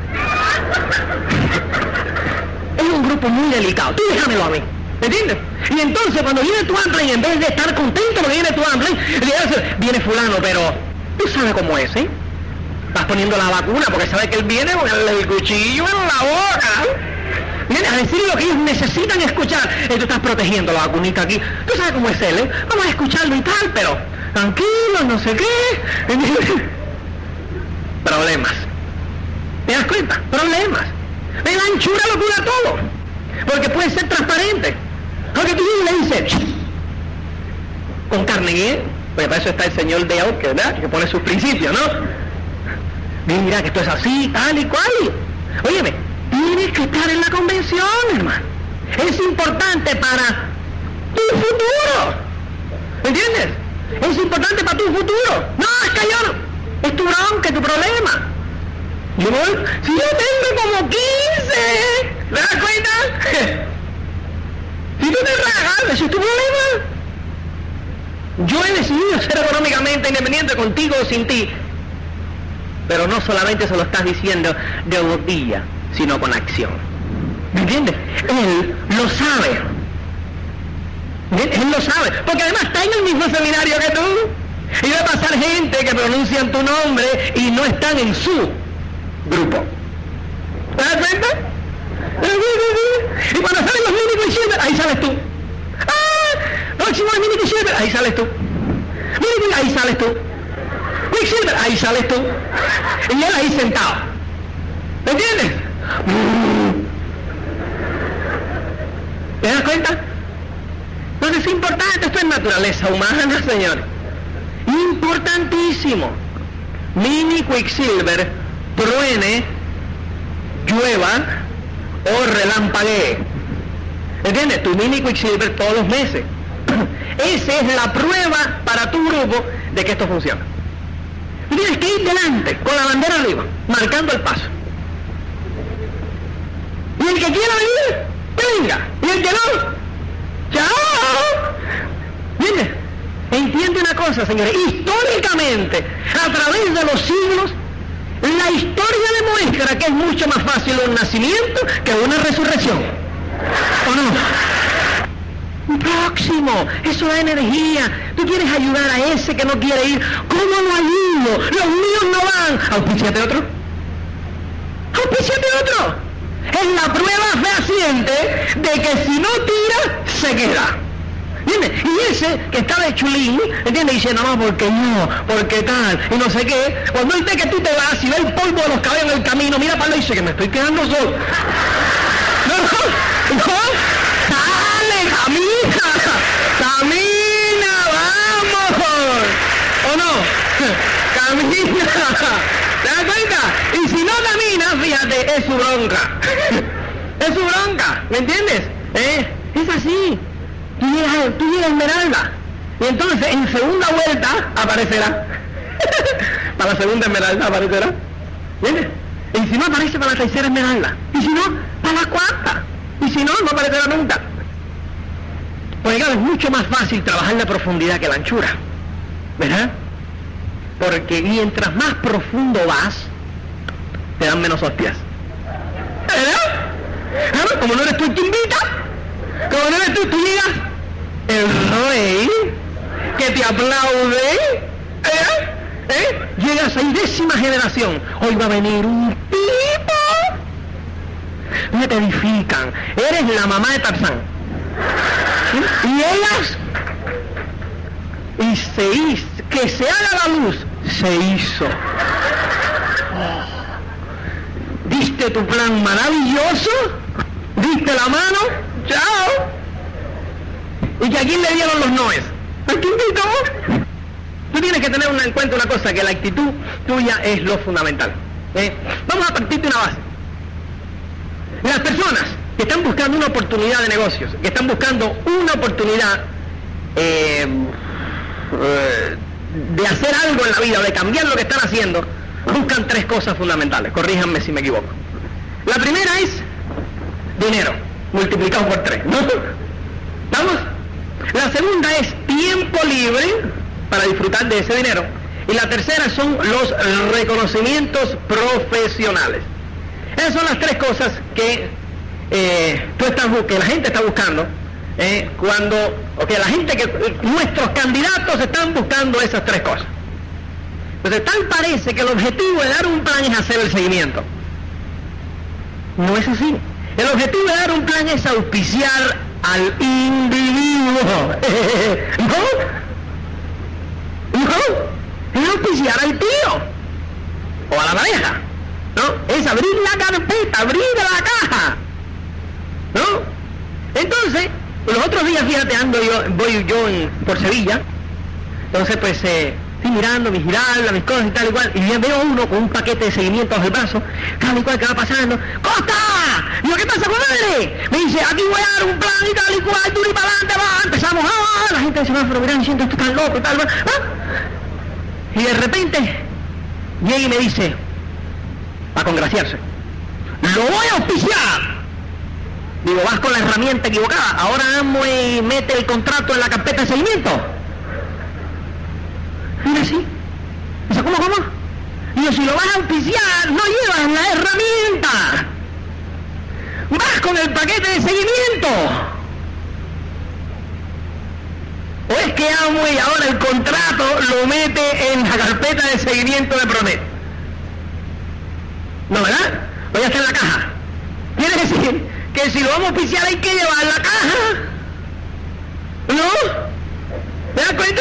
S2: Es un grupo muy delicado. Tú déjamelo a mí. ¿Me entiendes? Y entonces cuando viene tu upline, en vez de estar contento porque viene tu upline, viene fulano, pero tú sabes cómo es, ¿eh? Vas poniendo la vacuna porque sabes que él viene con el cuchillo en la boca. Vienes a decir lo que ellos necesitan escuchar. Y tú estás protegiendo la vacunita aquí. Tú sabes cómo es él, ¿eh? Vamos a escucharlo y tal, pero tranquilo, no sé qué. Problemas. ¿Te das cuenta? Problemas. La anchura lo cura todo. Porque puede ser transparente. Porque tú le dices, con Carnegie, porque para eso está el señor Dale, que, ¿verdad?, que pone sus principios, ¿no? Mira que esto es así, tal y cual. Óyeme, tienes que estar en la convención, hermano. Es importante para tu futuro. ¿Me entiendes? Es importante para tu futuro. No, es que yo no. Es tu bronca, es tu problema. Yo voy, si yo tengo como 15, ¿te das cuenta? Si tú te regalas, ese es tu problema. Yo he decidido ser económicamente independiente contigo o sin ti. Pero no solamente se lo estás diciendo de boquilla, sino con acción. ¿Me entiendes? Él lo sabe. Él lo sabe. Porque además está en el mismo seminario que tú. Y va a pasar gente que pronuncian tu nombre y no están en su grupo. ¿Te das cuenta? Y cuando salen los mini quicksilver, ahí sales tú. Próximo al mini quicksilver, ahí sales tú. Ahí sales tú. Quicksilver, ahí sales tú. Y él ahí sentado. ¿Me entiendes? ¿Te das cuenta? Entonces es importante, esto es naturaleza humana, señores. Importantísimo. Mini Quicksilver, truene, llueva o relampaguee. ¿Entiendes? Tu mini Quicksilver todos los meses. Esa es la prueba para tu grupo de que esto funciona. Tú tienes que ir delante, con la bandera arriba, marcando el paso. Y el que quiera venir, venga. Y el que no, chao. ¿Entiendes? Entiende una cosa, señores. Históricamente, a través de los siglos, la historia demuestra que es mucho más fácil un nacimiento que una resurrección. ¿O no? Próximo, eso da energía. Tú quieres ayudar a ese que no quiere ir. ¿Cómo lo ayudo? Los míos no van. Auspíciate otro. Auspíciate otro. Es la prueba fehaciente de que si no tira, se queda. ¿Entiendes? Y ese que está de chulín, ¿entiendes? Dice, no, porque no, porque tal, y no sé qué. Cuando él ve que tú te vas y ve el polvo de los cabellos en el camino, mira para él y dice que me estoy quedando solo. No. Dale, camina, vamos. ¿O no? Camina. ¿Te das cuenta? Y si no camina, fíjate, es su bronca. Es su bronca, ¿me entiendes? Es así. Tú llegas a Esmeralda. Y entonces en segunda vuelta aparecerá. Para la segunda Esmeralda aparecerá. ¿Entiendes? Y si no aparece para la tercera Esmeralda. Y si no, para la cuarta. Y si no, no aparecerá nunca. Porque claro, es mucho más fácil trabajar la profundidad que la anchura. ¿Verdad? Porque mientras más profundo vas, te dan menos hostias. ¿Verdad? Como no eres tú el que invita, como no eres tú llegas, el rey, que te aplaude, llegas a 10ª generación, hoy va a venir un tipo, no te edifican, eres la mamá de Tarzán, ¿sí? Y ellas, y se hizo, que se haga la luz, se hizo. Diste tu plan maravilloso, diste la mano, chao. ¿Y que a quién le dieron los noes? ¿A quién gritó? Tú tienes que tener en cuenta una cosa, que la actitud tuya es lo fundamental. Vamos a partir de una base. Las personas que están buscando una oportunidad de negocios, que están buscando una oportunidad de hacer algo en la vida, de cambiar lo que están haciendo, buscan tres cosas fundamentales. Corríjanme si me equivoco. La primera es dinero, multiplicado por 3, ¿no? ¿Vamos? La segunda es tiempo libre para disfrutar de ese dinero. Y la tercera son los reconocimientos profesionales. Esas son las tres cosas que que la gente está buscando nuestros candidatos están buscando esas tres cosas. Entonces tal parece que el objetivo de dar un plan es hacer el seguimiento. No es así. El objetivo de dar un plan es auspiciar al individuo. No, es auspiciar al tío o a la pareja, ¿no? Es abrir la carpeta, abrir la caja, ¿no? Entonces, los otros días, fíjate, voy yo por Sevilla, entonces pues estoy mirando mis giraldas, mis cosas y tal y cual, y ya veo uno con un paquete de seguimiento bajo el brazo, tal y cual, que va pasando. ¡Costa! Digo, ¿qué pasa, comadre? Me dice, aquí voy a dar un plan y tal y cual, tú y para adelante, va, empezamos, la gente del semáforo mirando, siento esto tan loco y tal, y de repente llega y me dice, para congraciarse, lo voy a auspiciar. Digo, vas con la herramienta equivocada, ahora Amway mete el contrato en la carpeta de seguimiento. Mira, sí. Dice, ¿cómo? Digo, si lo vas a auspiciar, no llevas la herramienta. Vas con el paquete de seguimiento. ¿O es que Amway ahora el contrato lo mete en la carpeta de seguimiento de Pronet? No, ¿verdad? O ya está en la caja. Quiere decir que si lo vamos a auspiciar hay que llevar la caja. ¿No? ¿Te das cuenta?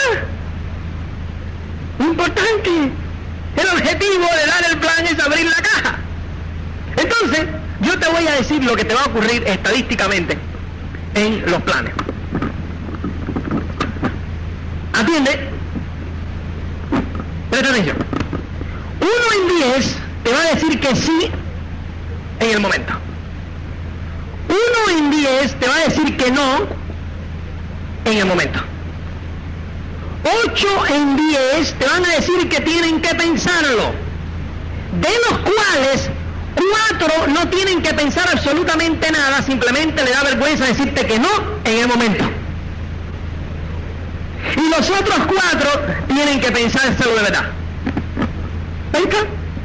S2: Importante. El objetivo de dar el plan es abrir la caja. Entonces, yo te voy a decir lo que te va a ocurrir estadísticamente en los planes. Atiende. Presta atención. 1 en 10 te va a decir que sí en el momento. 1 en 10 te va a decir que no en el momento. 8 en 10 te van a decir que tienen que pensarlo, de los cuales 4 no tienen que pensar absolutamente nada, simplemente le da vergüenza decirte que no en el momento. Y los otros 4 tienen que pensárselo de verdad. ¿Venga?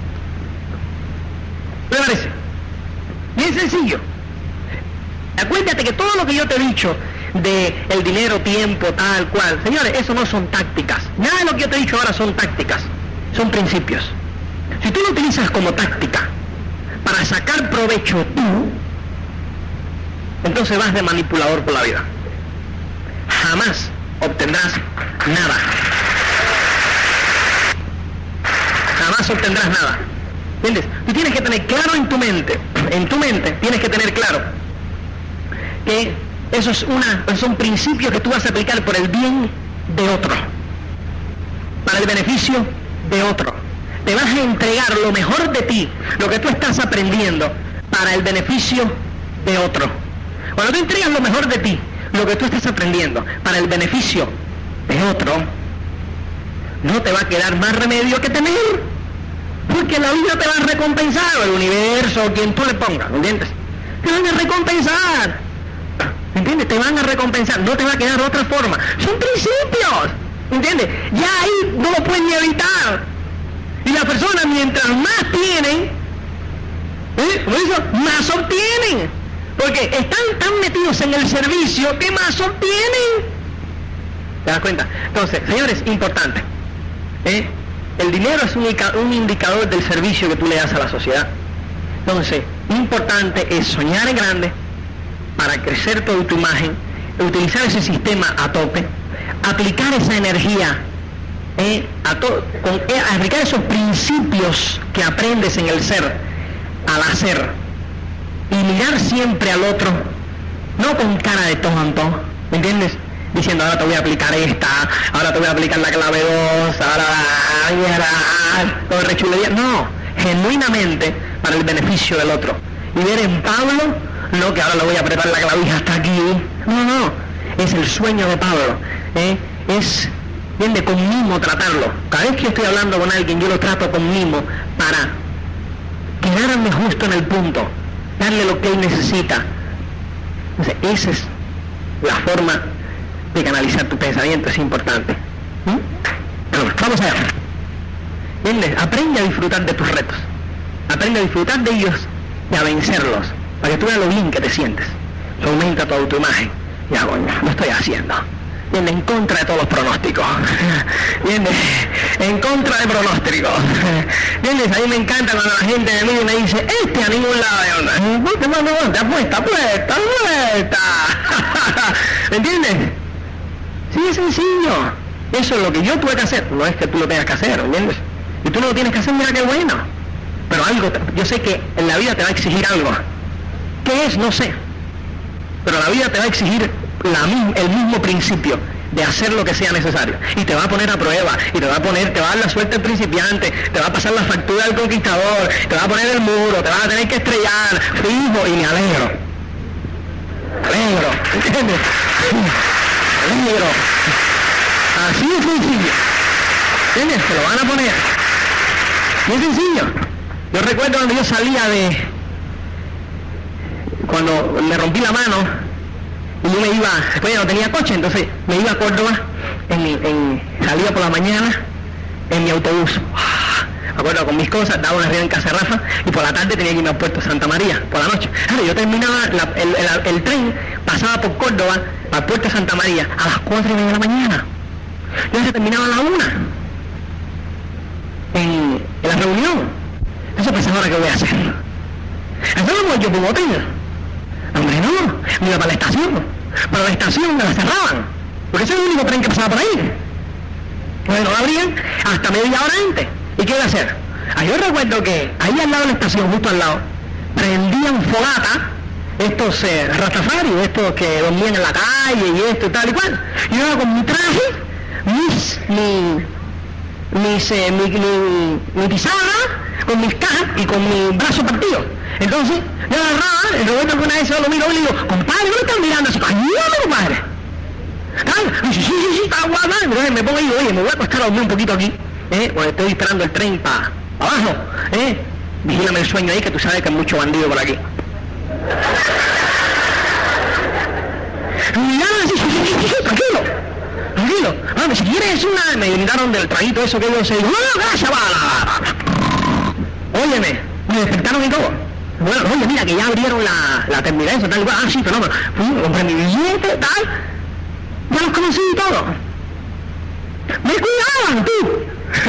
S2: ¿Me parece? Bien sencillo. Acuérdate que todo lo que yo te he dicho de el dinero, tiempo, tal cual, señores, eso no son tácticas. Nada de lo que yo te he dicho ahora son tácticas, son principios. Si tú lo utilizas como táctica para sacar provecho tú, entonces vas de manipulador por la vida. Jamás obtendrás nada. Jamás obtendrás nada. ¿Entiendes? Tú tienes que tener claro en tu mente tienes que tener claro que esos son principios que tú vas a aplicar por el bien de otro, para el beneficio de otro. Te vas a entregar lo mejor de ti, lo que tú estás aprendiendo, para el beneficio de otro. Cuando tú entregas lo mejor de ti, lo que tú estás aprendiendo, para el beneficio de otro, no te va a quedar más remedio que tener, porque la vida te va a recompensar, o el universo, o quien tú le pongas, ¿entiendes? Te van a recompensar. ¿Entiendes? Te van a recompensar, no te va a quedar otra forma. Son principios, ¿entiendes? Ya ahí no lo pueden ni evitar. Y las personas, mientras más tienen, ¿cómo dice? Más obtienen. Porque están tan metidos en el servicio que más obtienen. ¿Te das cuenta? Entonces, señores, importante. El dinero es un indicador del servicio que tú le das a la sociedad. Entonces, importante es soñar en grande, para crecer toda tu imagen, utilizar ese sistema a tope, aplicar esa energía, aplicar esos principios que aprendes en el ser, al hacer, y mirar siempre al otro, no con cara de tonto, ¿me entiendes? Diciendo, ahora te voy a aplicar esta, ahora te voy a aplicar la clave 2, ahora todo rechulería. No, genuinamente para el beneficio del otro. Y ver en Pablo, no que ahora le voy a apretar la clavija hasta aquí. No, es el sueño de Pablo. Es ¿entiendes? Con mimo tratarlo. Cada vez que yo estoy hablando con alguien, yo lo trato con mimo para quedarme justo en el punto, darle lo que él necesita. Entonces, esa es la forma de canalizar tu pensamiento, es importante. Bueno, vamos allá. ¿Entiendes? Aprende a disfrutar de tus retos. Aprende a disfrutar de ellos y a vencerlos, para que tú veas lo bien que te sientes. Eso aumenta tu autoimagen. Ya, coño, lo estoy haciendo. ¿Entiendes? En contra de todos los pronósticos. ¿Entiendes? En contra de pronósticos. ¿Entiendes? A mí me encanta cuando la gente de mí me dice, a ningún lado. No, te apuesta. ¿Me entiendes? Sí, es sencillo. Eso es lo que yo tuve que hacer. No es que tú lo tengas que hacer, ¿entiendes? Y tú no lo tienes que hacer, mira qué bueno. Pero algo, yo sé que en la vida te va a exigir algo. ¿Qué es? No sé. Pero la vida te va a exigir el mismo principio de hacer lo que sea necesario. Y te va a poner a prueba, y te va a dar la suerte al principiante, te va a pasar la factura al conquistador, te va a poner el muro, te vas a tener que estrellar, fijo, y me alegro. ¿Entiendes? Alegro. Así es sencillo. ¿Entiendes? Te lo van a poner. Y es sencillo. Yo recuerdo cuando yo salía cuando me rompí la mano, y yo me iba, después ya no tenía coche, entonces me iba a Córdoba, salía por la mañana en mi autobús. Me acuerdo con mis cosas, daba una reunión en Casa Rafa, y por la tarde tenía que irme al puerto Santa María, por la noche. Claro, yo terminaba, el tren pasaba por Córdoba al puerto Santa María a las 4:30 de la mañana. Yo se terminaba a la 1 en la reunión. Entonces pensaba, ¿ahora qué voy a hacer? Eso no voy yo por un hotel. Hombre, no, me iba para la estación. Para la estación me la cerraban, porque ese es el único tren que pasaba por ahí. Bueno, lo abrían hasta media hora antes. ¿Y qué iba a hacer? Yo recuerdo que ahí al lado de la estación, justo al lado, prendían fogata, estos rastafarios, estos que dormían en la calle y esto y tal y cual. Yo iba con mi traje, mi pizarra, con mis cajas y con mi brazo partido. Entonces, yo agarraba, el Roberto alguna vez lo miro y le digo, compadre, ¿no estás mirando así? ¡Ayúdame, compadre! ¿Tal? Sí, está guapa. Entonces me pongo y digo, oye, me voy a acostar a dormir un poquito aquí, porque estoy esperando el tren para abajo, vigílame el sueño ahí, que tú sabes que hay mucho bandido por aquí. Y así, tranquilo. Si quieres me brindaron del traguito eso que yo se dijo, ¡no, gracias, bala! Óyeme, me despertaron y todo. Bueno, oye, mira que ya abrieron la terminal, eso, tal, igual, sí, pero no, fui, compré mi billete, tal, ya los conocí y todo. ¡Me cuidaban, tú!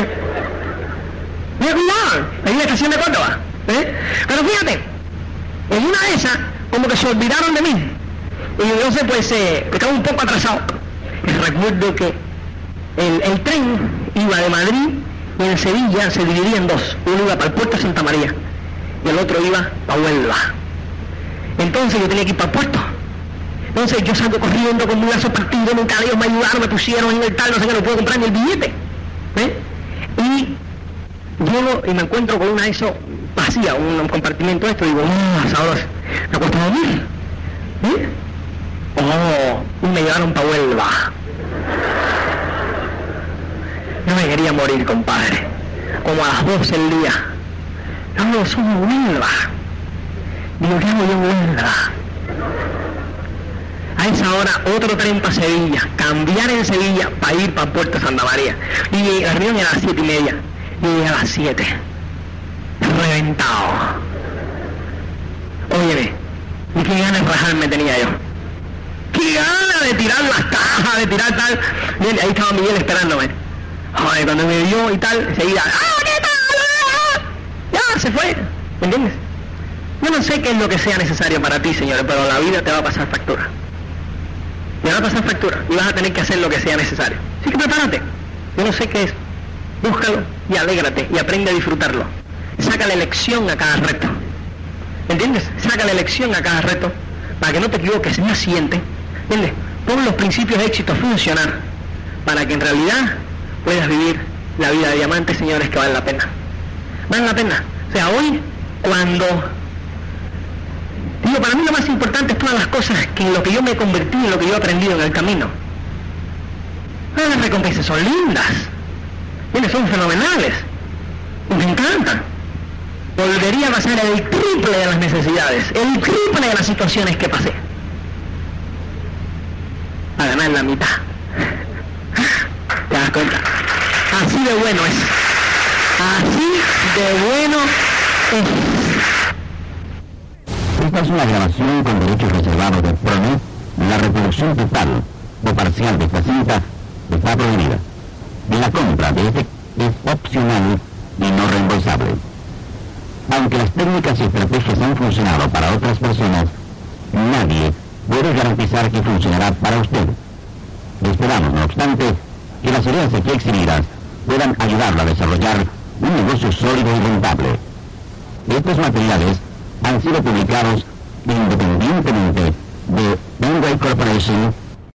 S2: ¡Me cuidaban! Ahí en la estación de Córdoba, Pero fíjate, en una de esas, como que se olvidaron de mí. Y entonces, pues, estaba un poco atrasado. Y recuerdo que el tren iba de Madrid y en Sevilla se dividía en dos. Uno iba para el puerto de Santa María y el otro iba a Huelva. Entonces yo tenía que ir para el puerto. Entonces yo salgo corriendo con mi brazo partido, nunca ellos me ayudaron, me pusieron en el tal, no sé qué, no puedo comprar ni el billete. Y llego y me encuentro con una de esos vacía, un compartimento de esto, y digo, sabroso, me acuesto a dormir. Y me llevaron para Huelva. Yo me quería morir, compadre. Como a las 12 del día. No, somos Huelva. Digo, ¿qué hago yo en Huelva? A esa hora, otro tren para Sevilla. Cambiar en Sevilla para ir para Puerto Santa María. Y la reunión era a las 7:30. Y llegué a las 7. Reventado. Óyeme, ¿y qué ganas de rajarme tenía yo? ¡Qué ganas de tirar las cajas, de tirar tal! Bien, ahí estaba Miguel esperándome. Joder, cuando me vio y tal, enseguida, ¿qué tal? Ya, se fue. ¿Me entiendes? Yo no sé qué es lo que sea necesario para ti, señores, pero la vida te va a pasar factura. Te va a pasar factura y vas a tener que hacer lo que sea necesario. Así que prepárate. Yo no sé qué es. Búscalo y alégrate y aprende a disfrutarlo. Sácale lección a cada reto. ¿Me entiendes? Sácale lección a cada reto para que no te equivoques en la siguiente. ¿Entiendes? Pon los principios de éxito a funcionar para que en realidad puedas vivir la vida de diamante, señores, que vale la pena. Vale la pena. O sea, hoy, cuando... Digo, para mí lo más importante es todas las cosas que en lo que yo me he convertido, en lo que yo he aprendido en el camino. las recompensas son lindas, son fenomenales, me encantan. Volvería a pasar el triple de las necesidades, el triple de las situaciones que pasé, a ganar la mitad. ¿Te das cuenta? Así de bueno es. Así de bueno es.
S3: Esta es una grabación con derechos reservados de Pronet. La reproducción total o parcial de esta cinta está prohibida. La compra de este es opcional y no reembolsable. Aunque las técnicas y estrategias han funcionado para otras personas, nadie puede garantizar que funcionará para usted. Esperamos, no obstante, que las ideas aquí exhibidas puedan ayudarlo a desarrollar un negocio sólido y rentable. Estos materiales han sido publicados independientemente de Benway Corporation